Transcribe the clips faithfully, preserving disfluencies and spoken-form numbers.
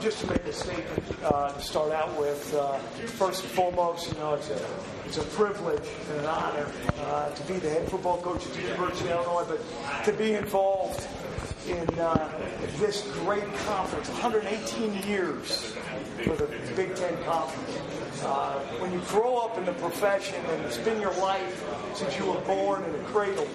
just to make a statement uh, to start out with. Uh, first and foremost, you know, it's a it's a privilege and an honor uh, to be the head football coach at the University of Illinois, but to be involved in uh, this great conference, one hundred eighteen years for the Big Ten Conference. Uh, when you grow up in the profession and it's been your life since you were born in a cradle,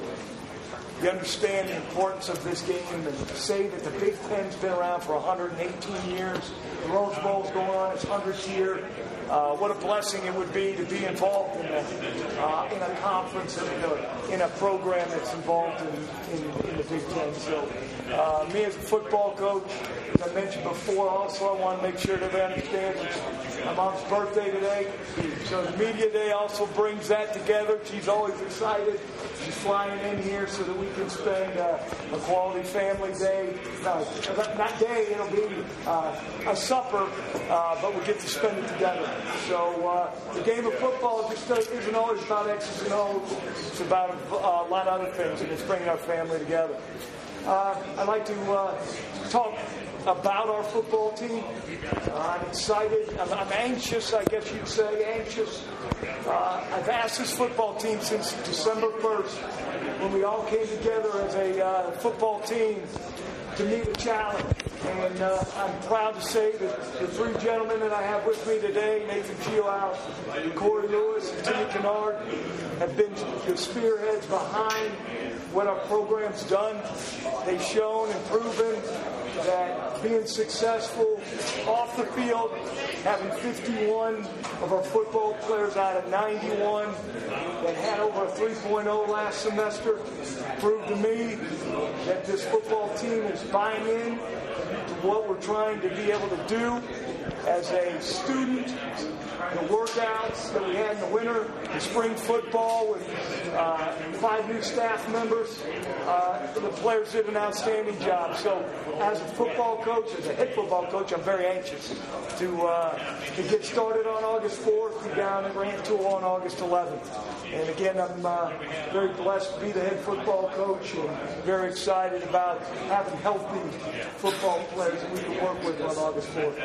you understand the importance of this game and say that the Big Ten's been around for one hundred eighteen years. The Rose Bowl's going on its hundredth year. Uh, what a blessing it would be to be involved in a, uh, in a conference and in a, in a program that's involved in, in, in the Big Ten. So uh, me as a football coach, as I mentioned before, also I want to make sure that they understand it's my mom's birthday today. So the media day also brings that together. She's always excited. She's flying in here so that we can spend uh, a quality family day. No, not day, it'll be uh, a supper, uh, but we get to spend it together. So uh, the game of football just isn't always about X's and O's. It's about a, a lot of other things, and it's bringing our family together. Uh, I'd like to uh, talk about our football team. Uh, I'm excited. I'm, I'm anxious, I guess you'd say, anxious. Uh, I've asked this football team since December first, when we all came together as a uh, football team to meet a challenge. And uh, I'm proud to say that the three gentlemen that I have with me today, Nathan Fieldhouse, Corey Lewis, and Timmy Kennard, have been the spearheads behind what our program's done. They've shown and proven that being successful off the field, having fifty-one of our football players out of ninety-one that had over a three point oh last semester, proved to me that this football team is buying in to what we're trying to be able to do as a student. The workouts that we had in the winter, the spring football with uh, five new staff members, uh, the players did an outstanding job. So as a football coach, as a head football coach, I'm very anxious to uh, to get started on August fourth, be down at Rantoul on August eleventh. And again, I'm uh, very blessed to be the head football coach and very excited about having healthy football players that we can work with on August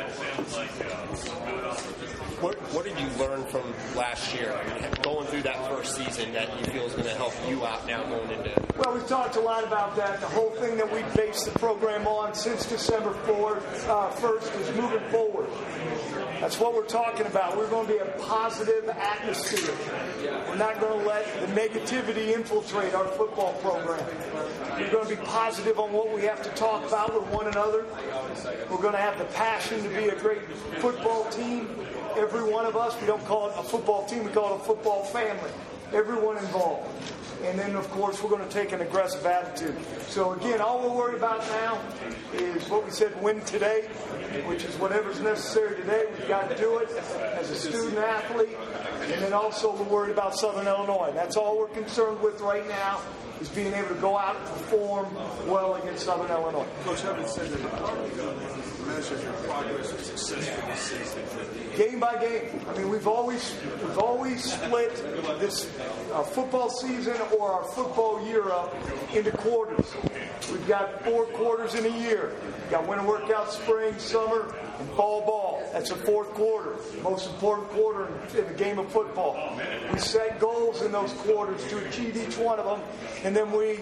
fourth. What, what did you learn from last year, going through that first season, that you feel is going to help you out now going into? Well, we've talked a lot about that. The whole thing that we based the program on since December fourth, uh, first is moving forward. That's what we're talking about. We're going to be a positive atmosphere. We're not going to let the negativity infiltrate our football program. We're going to be positive on what we have to talk about with one another. We're going to have the passion to be a great football team. Every one of us, we don't call it a football team, we call it a football family. Everyone involved. And then, of course, we're going to take an aggressive attitude. So, again, all we're worried about now is what we said, win today, which is whatever's necessary today. We've got to do it as a student athlete. And then also we're worried about Southern Illinois. That's all we're concerned with right now, is being able to go out and perform well against Southern Illinois. Coach, having said that, measure your progress or success for this season? Game by game. I mean, we've always we've always split this uh, football season or our football year up into quarters. We've got four quarters in a year. We've got winter workout, spring, summer, and fall ball. That's a fourth quarter. Most important quarter in the game of football. We set goals in those quarters to achieve each one of them, and then we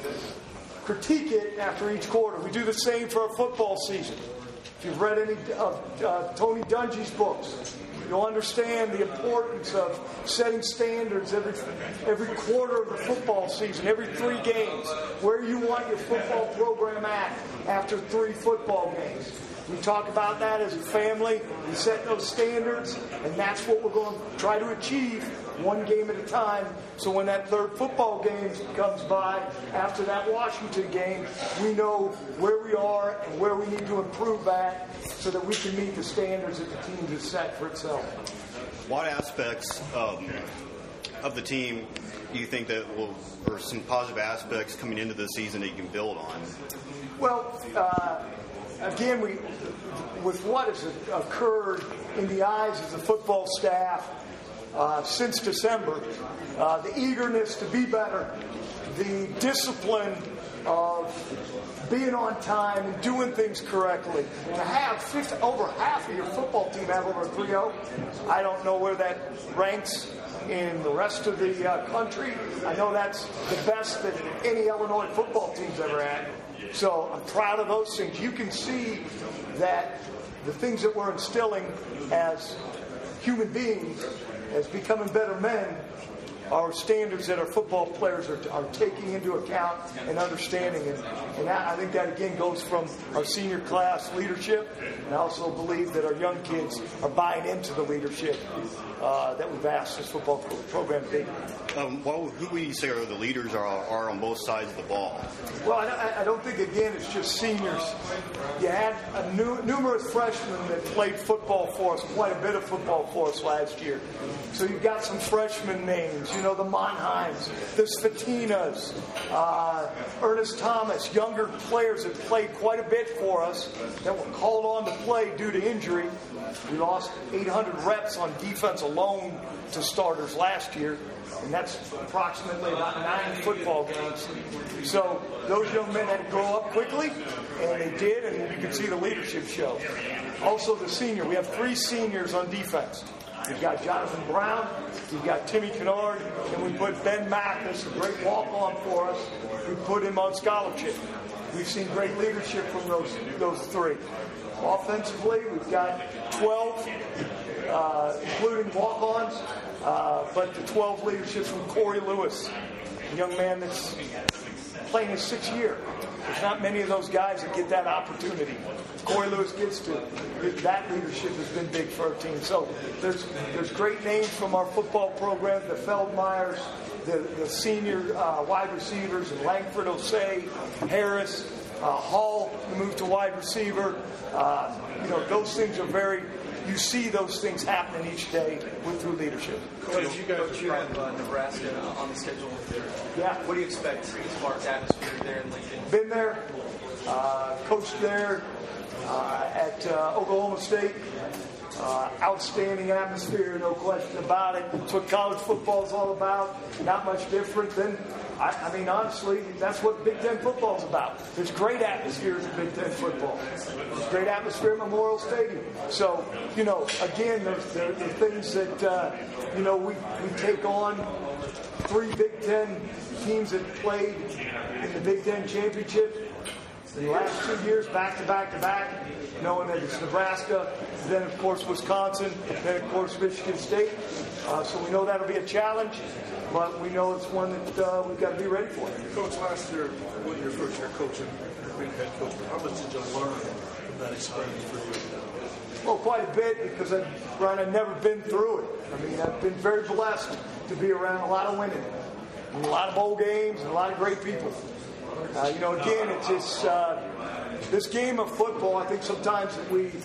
critique it after each quarter. We do the same for our football season. If you've read any of uh, Tony Dungy's books, you'll understand the importance of setting standards every every quarter of the football season, every three games, where you want your football program at after three football games. We talk about that as a family. We set those standards, and that's what we're going to try to achieve one game at a time. So when that third football game comes by after that Washington game, we know where we are and where we need to improve at so that we can meet the standards that the team has set for itself. What aspects of, of the team do you think that will, or some positive aspects coming into the season that you can build on? Well, uh, again, we, with what has occurred in the eyes of the football staff uh, since December, uh, the eagerness to be better, the discipline of being on time and doing things correctly. To have fifty, over half of your football team have over a three oh, I don't know where that ranks in the rest of the uh, country. I know that's the best that any Illinois football team's ever had. So I'm proud of those things. You can see that the things that we're instilling as human beings, as becoming better men, are standards that our football players are, are taking into account and understanding. And, and that, I think that, again, goes from our senior class leadership. And I also believe that our young kids are buying into the leadership uh, that we've asked this football program to be. Um, well, who would you say are the leaders are, are on both sides of the ball? Well, I, I don't think, again, it's just seniors. You had a new, numerous freshmen that played football for us, quite a bit of football for us last year. So you've got some freshman names, you know, the Monheims, the Svatinas, uh, Ernest Thomas, younger players that played quite a bit for us that were called on to play due to injury. We lost eight hundred reps on defense alone to starters last year. And that's approximately about nine football games. So those young men had to grow up quickly, and they did, and you can see the leadership show. Also the senior. We have three seniors on defense. We've got Jonathan Brown, we've got Timmy Kennard, and we put Ben Mathis, a great walk-on for us. We put him on scholarship. We've seen great leadership from those, those three. Offensively, we've got twelve, uh, including walk-ons. Uh, but the twelve leadership from Corey Lewis, a young man that's playing his sixth year. There's not many of those guys that get that opportunity. Corey Lewis gets to. That leadership has been big for our team. So there's there's great names from our football program, the Feldmeyers, the, the senior uh, wide receivers, and Langford, Osei, Harris, uh, Hall, who moved to wide receiver. Uh, you know, those things are very... You see those things happening each day with through leadership. Coach, you guys you have uh, Nebraska on the schedule. Yeah. What do you expect as far as atmosphere there in Lincoln? Been there, uh, coached there uh, at uh, Oklahoma State. Uh, outstanding atmosphere, no question about it. It's what college football is all about. Not much different than, I, I mean, honestly, that's what Big Ten football is about. There's great atmospheres in Big Ten football. There's great atmosphere at Memorial Stadium. So, you know, again, there's, there are things that, uh, you know, we, we take on three Big Ten teams that played in the Big Ten championship in the last two years, back to back to back, knowing that it's Nebraska, then of course Wisconsin, then of course Michigan State. Uh, so we know that'll be a challenge, but we know it's one that uh, we've got to be ready for. Coach, last year, when your first year coaching, being head coach, how much did you learn from that experience for you? Well, quite a bit, because I, Brian, I've never been through it. I mean, I've been very blessed to be around a lot of winning, and a lot of bowl games, and a lot of great people. Uh, you know, again, it's this, uh, this game of football. I think sometimes that we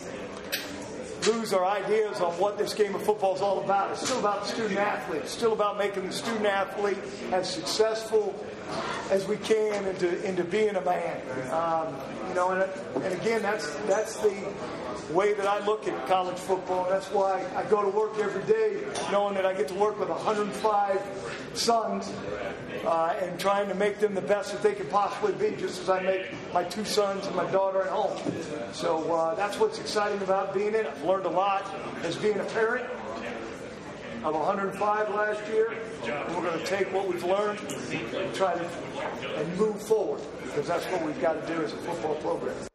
lose our ideas on what this game of football is all about. It's still about the student athlete. It's still about making the student athlete as successful as we can into into being a man. Um, you know, and, and again, that's that's the way that I look at college football. That's why I go to work every day knowing that I get to work with one hundred five sons uh, and trying to make them the best that they can possibly be, just as I make my two sons and my daughter at home. So uh, that's what's exciting about being in it. I've learned a lot as being a parent of one hundred five last year. And we're going to take what we've learned and try to and move forward, because that's what we've got to do as a football program.